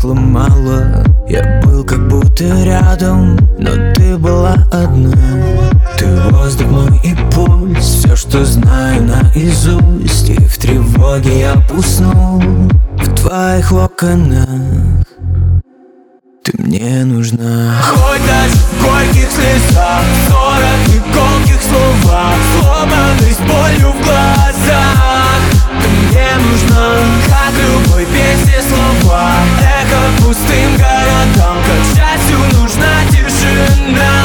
сломала. Я был как будто рядом, но ты была одна. Ты воздух мой и пульс, все, что знаю наизусть. И в тревоге я уснул в твоих локонах. Ты мне нужна. Хоть даже в горьких слезах, 40 колких словах, сломанный с болью в глазах. Ты мне нужна, как любой песне слова, эхо пустым городам, как счастью нужна тишина.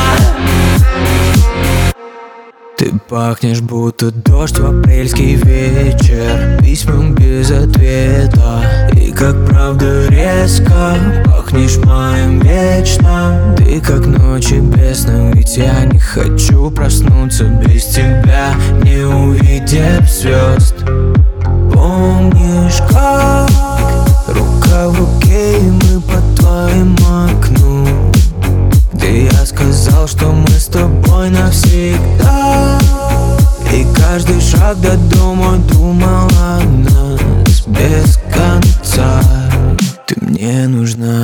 Ты пахнешь, будто дождь в апрельский вечер, письмом без ответа. И как правда резко пахнешь моим вечно. Ты как ночи бездна, ведь я не хочу проснуться без тебя, не увидев звезд. Помнишь, как рука в руке, и мы по твоему окну, где я сказал, что мы с тобой навсегда. И каждый шаг до дома думал о нас без конца. Ты мне нужна.